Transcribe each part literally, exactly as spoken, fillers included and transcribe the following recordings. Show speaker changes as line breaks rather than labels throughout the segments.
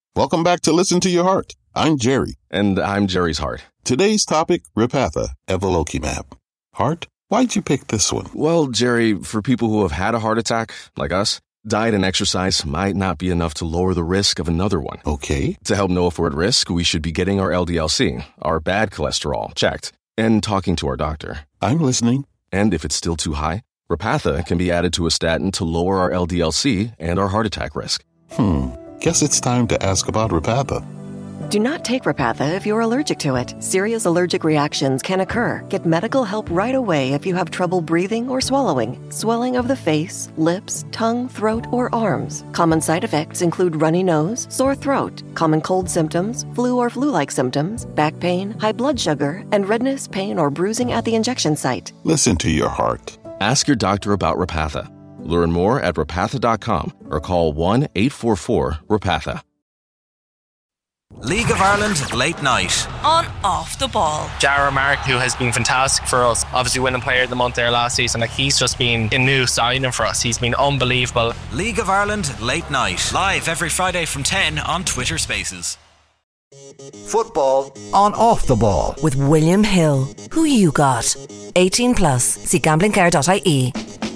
Welcome back to Listen to Your Heart. I'm Jerry.
And I'm Jerry's heart.
Today's topic, Repatha, evolocumab. Heart, why'd you pick this one?
Well, Jerry, for people who have had a heart attack, like us, diet and exercise might not be enough to lower the risk of another one.
Okay.
To help know if we're at risk, we should be getting our L D L C, our bad cholesterol, checked, and talking to our doctor.
I'm listening.
And if it's still too high, Repatha can be added to a statin to lower our L D L C and our heart attack risk.
Hmm. Guess it's time to ask about Repatha.
Do not take Repatha if you're allergic to it. Serious allergic reactions can occur. Get medical help right away if you have trouble breathing or swallowing, swelling of the face, lips, tongue, throat, or arms. Common side effects include runny nose, sore throat, common cold symptoms, flu or flu-like symptoms, back pain, high blood sugar, and redness, pain, or bruising at the injection site.
Listen to your heart.
Ask your doctor about Repatha. Learn more at repatha dot com or call one eight four four repatha.
League of Ireland Late Night.
On Off the Ball.
Jarrah Mark, who has been fantastic for us, obviously winning Player of the Month there last season, like he's just been a new signing for us. He's been unbelievable.
League of Ireland Late Night. Live every Friday from ten on Twitter Spaces.
Football on Off the Ball.
With William Hill. Who you got? eighteen plus. See gambling care dot I E.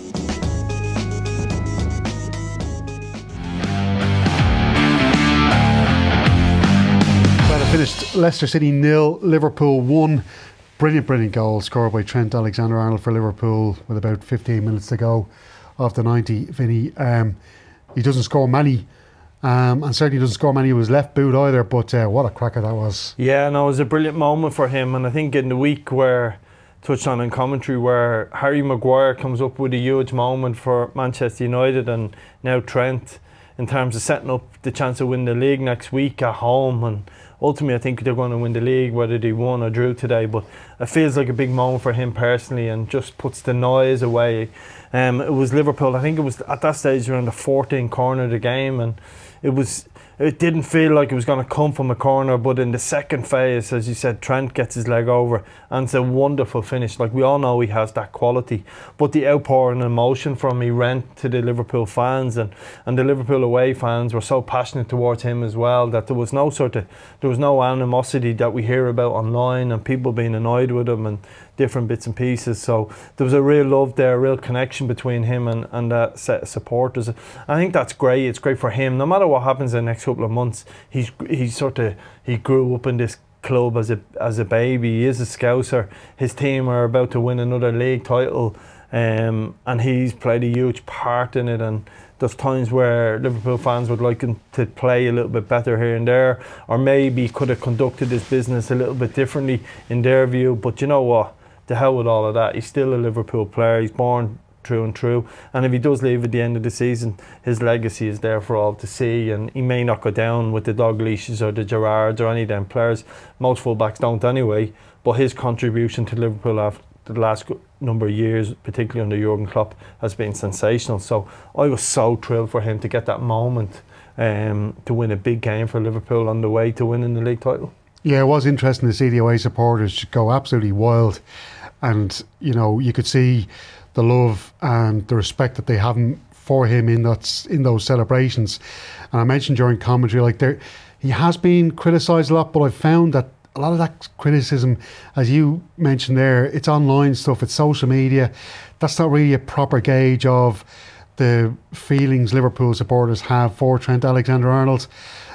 Finished Leicester City nil, Liverpool one. Brilliant, brilliant goal scored by Trent Alexander-Arnold for Liverpool with about fifteen minutes to go after ninety. Vinny, um, he doesn't score many, um, and certainly doesn't score many with his left boot either. But uh, what a cracker that was!
Yeah, no, it was a brilliant moment for him, and I think in the week where touched on in commentary, where Harry Maguire comes up with a huge moment for Manchester United, and now Trent, in terms of setting up the chance to win the league next week at home. And ultimately I think they're going to win the league whether they won or drew today, but it feels like a big moment for him personally and just puts the noise away. Um, it was Liverpool, I think it was at that stage around the fourteenth corner of the game, and it was it didn't feel like it was going to come from a corner, but in the second phase, as you said, Trent gets his leg over and it's a wonderful finish. Like, we all know he has that quality, but the outpouring emotion from he rent to the Liverpool fans, and, and the Liverpool away fans were so passionate towards him as well that there was no sort of there was no animosity that we hear about online and people being annoyed with him and different bits and pieces. So there was a real love there, a real connection between him and, and that set of supporters. I think that's great. It's great for him. No matter what happens in the next couple of months, he's he's sort of he grew up in this club as a as a baby. He is a Scouser. His team are about to win another league title, um, and he's played a huge part in it. And there's times where Liverpool fans would like him to play a little bit better here and there, or maybe could have conducted his business a little bit differently in their view. But you know what? To hell with all of that. He's still a Liverpool player. He's born true and true. And if he does leave at the end of the season, his legacy is there for all to see. And he may not go down with the Dalglishes or the Gerrards or any of them players. Most fullbacks don't anyway. But his contribution to Liverpool after the last number of years, particularly under Jurgen Klopp, has been sensational. So I was so thrilled for him to get that moment um, to win a big game for Liverpool on the way to winning the league title.
Yeah, it was interesting to see the away supporters go absolutely wild, and you know, you could see the love and the respect that they have for him in that in those celebrations. And I mentioned during commentary, like there, he has been criticised a lot, but I've found that a lot of that criticism, as you mentioned there, it's online stuff, it's social media. That's not really a proper gauge of the feelings Liverpool supporters have for Trent Alexander-Arnold,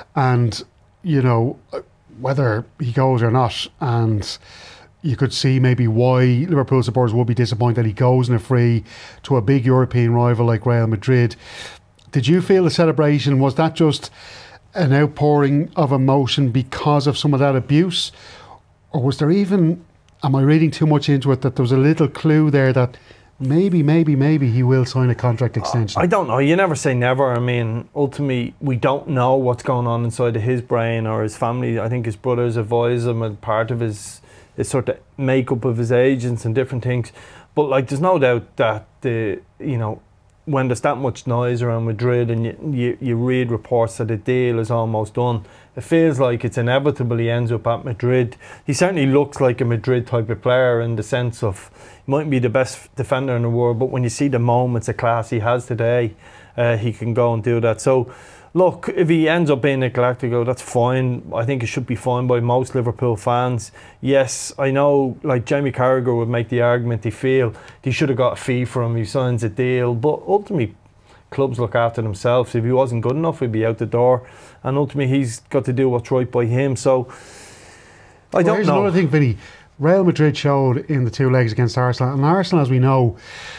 and you know, whether he goes or not. And you could see maybe why Liverpool supporters would be disappointed that he goes in a free to a big European rival like Real Madrid. Did you feel the celebration, was that just an outpouring of emotion because of some of that abuse? Or was there even, am I reading too much into it, that there was a little clue there that maybe, maybe, maybe he will sign a contract extension?
I don't know. You never say never. I mean, ultimately, we don't know what's going on inside of his brain or his family. I think his brothers advise him as part of his, his sort of makeup of his agents and different things. But like, there's no doubt that the, you know, when there's that much noise around Madrid and you, you, you read reports that the deal is almost done, it feels like it's inevitable he ends up at Madrid. He certainly looks like a Madrid type of player in the sense of he mightn't be the best defender in the world, but when you see the moments of class he has today, uh, he can go and do that. So look, if he ends up being a Galactico, that's fine. I think it should be fine by most Liverpool fans. Yes, I know, like Jamie Carragher would make the argument they feel they should have got a fee for him, he signs a deal, but ultimately clubs look after themselves. If he wasn't good enough, he'd be out the door, and ultimately he's got to do what's right by him. So I
well,
don't
here's
know.
Another thing, Vinny, Real Madrid showed in the two legs against Arsenal, and Arsenal, as we know,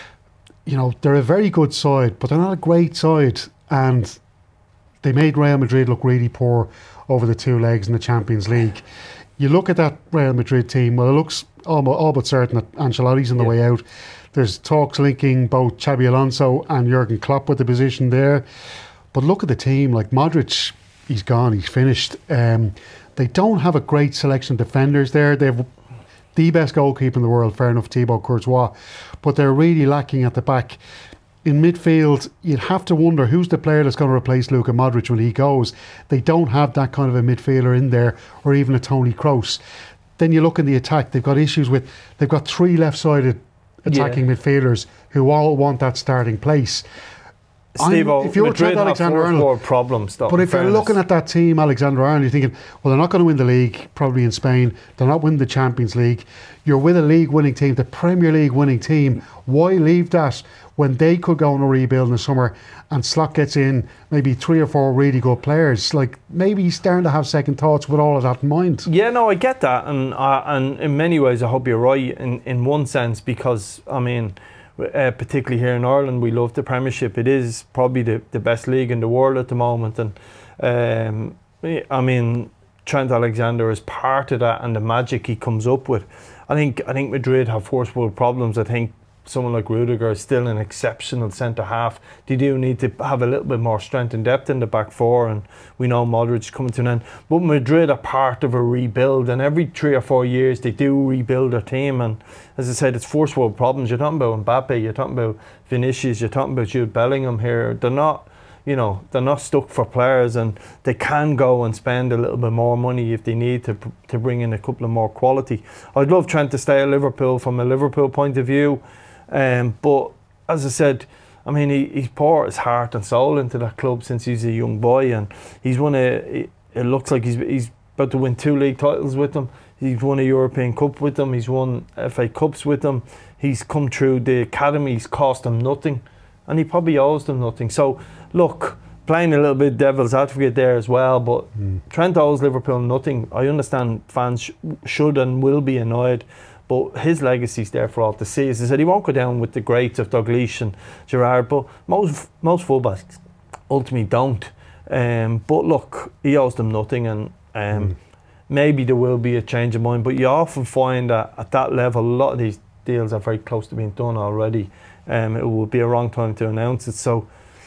you know, they're a very good side, but they're not a great side, and they made Real Madrid look really poor over the two legs in the Champions League. You look at that Real Madrid team, well, it looks almost, all but certain that Ancelotti's on the yeah. way out. There's talks linking both Xabi Alonso and Jurgen Klopp with the position there. But look at the team, like Modric, he's gone, he's finished. Um, they don't have a great selection of defenders there. They have the best goalkeeper in the world, fair enough, Thibaut Courtois, but they're really lacking at the back. In midfield, you'd have to wonder who's the player that's going to replace Luka Modric when he goes. They don't have that kind of a midfielder in there, or even a Toni Kroos. Then you look in the attack, they've got issues with, they've got three left-sided attacking yeah. midfielders who all want that starting place.
Steve-O, if you're Madrid Trent Alexander-Arnold problems, though,
but if fairness. You're looking at that team, Alexander-Arnold, you're thinking, well, they're not going to win the league, probably in Spain. They're not winning the Champions League. You're with a league-winning team, the Premier League winning team. Why leave that when they could go on a rebuild in the summer and Slot gets in maybe three or four really good players? Like, maybe he's starting to have second thoughts with all of that in mind.
Yeah, no, I get that, and uh, and in many ways, I hope you're right in in one sense, because I mean. Uh, particularly here in Ireland, we love the Premiership. It is probably the, the best league in the world at the moment, and um, I mean, Trent Alexander is part of that, and the magic he comes up with. I think I think Madrid have first world problems. I think someone like Rudiger is still an exceptional centre half. They do need to have a little bit more strength and depth in the back four, and we know Modric is coming to an end. But Madrid are part of a rebuild, and every three or four years they do rebuild their team. And as I said, it's first world problems. You're talking about Mbappe, you're talking about Vinicius, you're talking about Jude Bellingham here. They're not, you know, they're not stuck for players, and they can go and spend a little bit more money if they need to to bring in a couple of more quality. I'd love Trent to stay at Liverpool from a Liverpool point of view. Um, but as I said, I mean, he, he's poured his heart and soul into that club since he's a young boy, and he's won a. It looks like he's he's about to win two league titles with them. He's won a European Cup with them. He's won F A Cups with them. He's come through the academies, cost them nothing, and he probably owes them nothing. So, look, playing a little bit devil's advocate there as well, but mm. Trent owes Liverpool nothing. I understand fans sh- should and will be annoyed. But his legacy's there for all to see. As I said, he won't go down with the greats of Dalglish and Gerrard, but most most fullbacks ultimately don't. Um, but look, he owes them nothing, and um, mm. maybe there will be a change of mind. But you often find that at that level, a lot of these deals are very close to being done already. Um, it would be a wrong time to announce it. So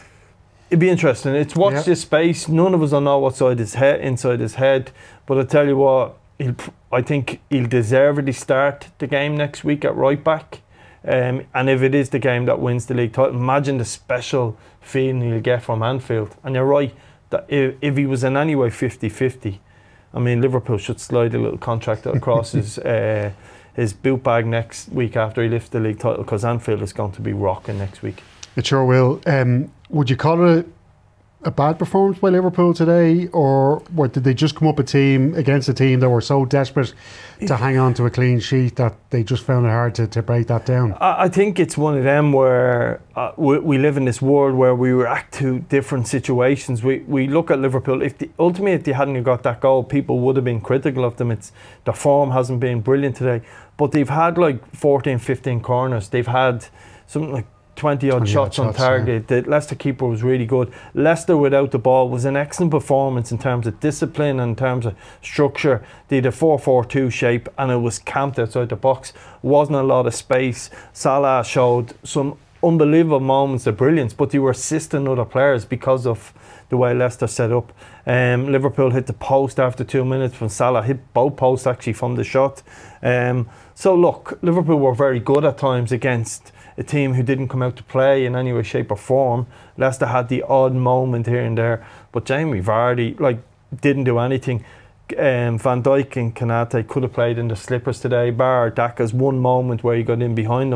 it'd be interesting. It's watch yep. this space. None of us will know what's inside his head. Inside his head, but I tell you what. He'll, I think he'll deservedly start the game next week at right back, um, and if it is the game that wins the league title, imagine the special feeling he'll get from Anfield. And you're right, that if, if he was in any way fifty-fifty, I mean, Liverpool should slide a little contract across his uh, his boot bag next week after he lifts the league title, because Anfield is going to be rocking next week.
It sure will. Um, would you call it a bad performance by Liverpool today, or what, did they just come up a team against a team that were so desperate to hang on to a clean sheet that they just found it hard to, to break that down?
I, I think it's one of them where uh, we, we live in this world where we react to different situations. We we look at Liverpool, if the, ultimately if they hadn't got that goal, people would have been critical of them. It's their form hasn't been brilliant today, but they've had like fourteen, fifteen corners. They've had something like twenty odd shots on target. Yeah. The Leicester keeper was really good. Leicester without the ball was an excellent performance in terms of discipline and in terms of structure. They had a four four two shape, and it was camped outside the box. Wasn't a lot of space. Salah showed some unbelievable moments of brilliance, but they were assisting other players because of the way Leicester set up. Um, Liverpool hit the post after two minutes when Salah hit both posts actually from the shot. Um, so look, Liverpool were very good at times against a team who didn't come out to play in any way, shape or form. Leicester had the odd moment here and there, but Jamie Vardy like didn't do anything. Um, Van Dijk and Konate could have played in the slippers today, bar Daka's one moment where he got in behind them.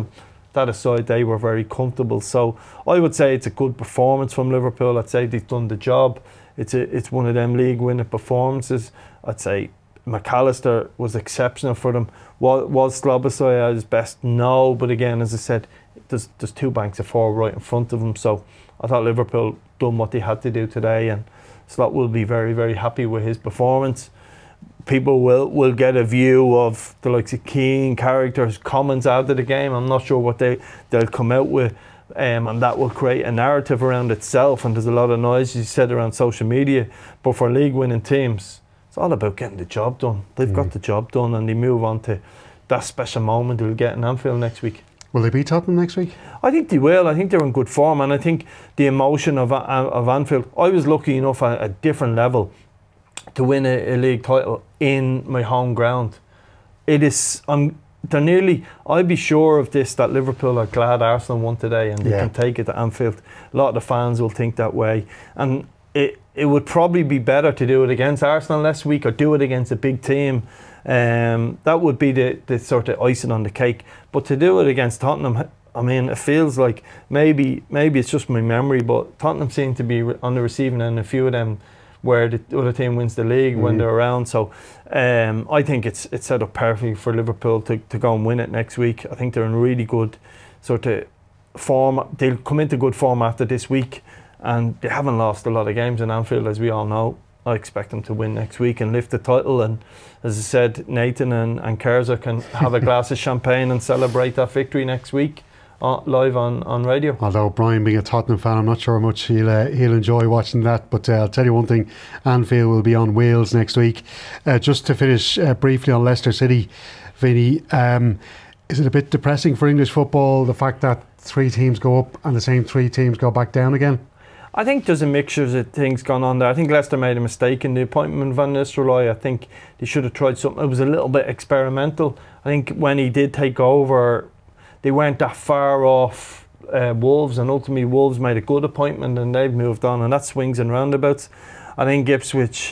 that aside, they were very comfortable. So I would say it's a good performance from Liverpool. I'd say they've done the job. It's a, it's one of them league-winning performances. I'd say McAllister was exceptional for them. Was, was Slobosai at his best? No, but again, as I said, there's, there's two banks of four right in front of them. So I thought Liverpool done what they had to do today, and Slot will be very, very happy with his performance. People will, will get a view of the likes of Keane, characters, comments out of the game. I'm not sure what they, they'll come out with. Um, and that will create a narrative around itself, and there's a lot of noise, you said, around social media. But for league winning teams, it's all about getting the job done. They've mm. got the job done, and they move on to that special moment they'll get in Anfield next week.
Will they beat Tottenham next week?
I think they will. I think they're in good form, and I think the emotion of of Anfield, I was lucky enough at a different level to win a, a league title in my home ground. It is, I'm They're nearly, I'd be sure of this, that Liverpool are glad Arsenal won today and they yeah. can take it to Anfield. A lot of the fans will think that way. And it it would probably be better to do it against Arsenal next week or do it against a big team. Um, that would be the, the sort of icing on the cake. But to do it against Tottenham, I mean, it feels like maybe maybe it's just my memory, but Tottenham seem to be on the receiving end, a few of them where the other team wins the league mm. when they're around. So um, I think it's it's set up perfectly for Liverpool to, to go and win it next week. I think they're in really good sort of form. They'll come into good form after this week, and they haven't lost a lot of games in Anfield, as we all know. I expect them to win next week and lift the title. And as I said, Nathan and, and Kerza can have a glass of champagne and celebrate that victory next week. Uh, live on, on radio.
Although Brian being a Tottenham fan, I'm not sure how much he'll uh, he'll enjoy watching that, but uh, I'll tell you one thing, Anfield will be on Wales next week. Uh, just to finish uh, briefly on Leicester City, Vinny, um, is it a bit depressing for English football, the fact that three teams go up and the same three teams go back down again?
I think there's a mixture of things going on there. I think Leicester made a mistake in the appointment of Van Nistelrooy. I think they should have tried something. It was a little bit experimental. I think when he did take over, they weren't that far off uh, Wolves, and ultimately Wolves made a good appointment and they've moved on, and that swings and roundabouts. I think Ipswich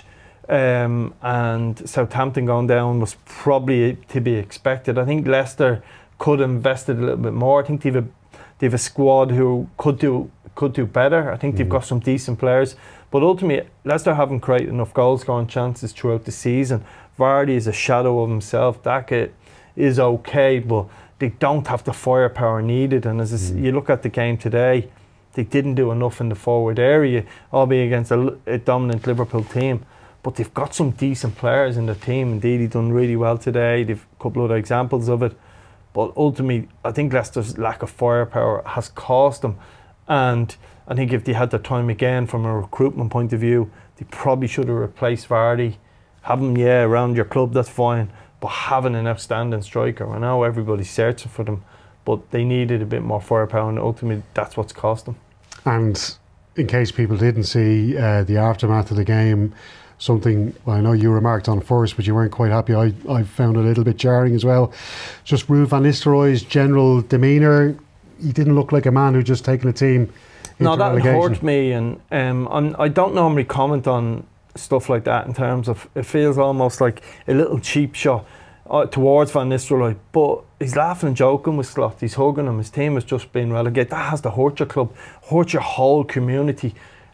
um, and Southampton going down was probably to be expected. I think Leicester could have invested a little bit more. I think they've a, they've a squad who could do could do better. I think mm. they've got some decent players, but ultimately Leicester haven't created enough goal scoring chances throughout the season. Vardy is a shadow of himself. Daka is okay, but they don't have the firepower needed. And as mm. you look at the game today, they didn't do enough in the forward area, albeit against a, a dominant Liverpool team. But they've got some decent players in the team. Indeed, he done really well today. They've a couple of other examples of it. But ultimately, I think Leicester's lack of firepower has cost them. And I think if they had their time again from a recruitment point of view, they probably should have replaced Vardy. Have him, yeah, around your club, that's fine. But having an outstanding striker, I know everybody's searching for them, but they needed a bit more firepower, and ultimately that's what's cost them.
And in case people didn't see uh, the aftermath of the game, something, well, I know you remarked on first, but you weren't quite happy. I, I found it a little bit jarring as well. Just Ruud van Nistelrooy's general demeanour. He didn't look like a man who just taken a team into
No, that
relegation.
hurt me, and um, I'm, I don't normally comment on stuff like that in terms of, it feels almost like a little cheap shot uh, towards Van Nistelrooy, but he's laughing and joking with Slot. He's hugging him. His team has just been relegated. That has to hurt your club, hurt your whole community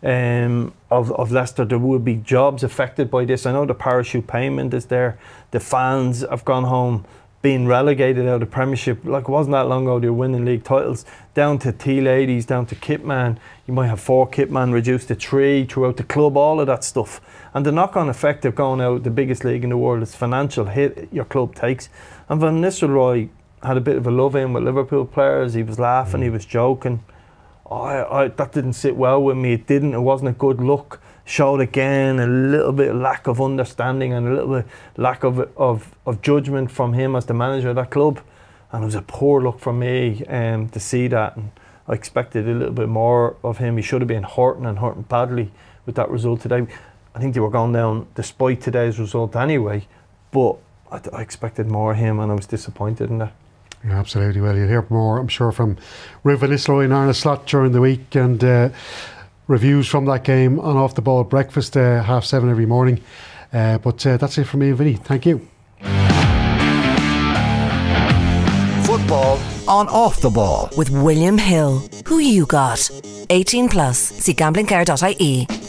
um, of, of Leicester. There will be jobs affected by this. I know the parachute payment is there. The fans have gone home being relegated out of Premiership. Like, it wasn't that long ago they were winning league titles, down to tea ladies, down to kitman. You might have four kitman reduced to three throughout the club, all of that stuff. And the knock-on effect of going out the biggest league in the world is financial hit your club takes. And Van Nistelrooy had a bit of a love-in with Liverpool players. He was laughing, mm. he was joking. I, I, that didn't sit well with me. It didn't. It wasn't a good look. Showed again a little bit of lack of understanding and a little bit lack of, of of judgment from him as the manager of that club, and it was a poor look for me um, to see that. And I expected a little bit more of him. He should have been hurting and hurting badly with that result today. I think they were going down despite today's result anyway, but I, I expected more of him, and I was disappointed in that.
Yeah, absolutely. Well, you'll hear more, I'm sure, from Ruud van Nistelrooy and Arne Slot during the week, and uh, reviews from that game on Off the Ball breakfast, uh, half seven every morning. Uh, but uh, that's it from me and Vinny. Thank you.
Football on Off the Ball
with William Hill. Who you got? eighteen plus. See gambling care dot I E.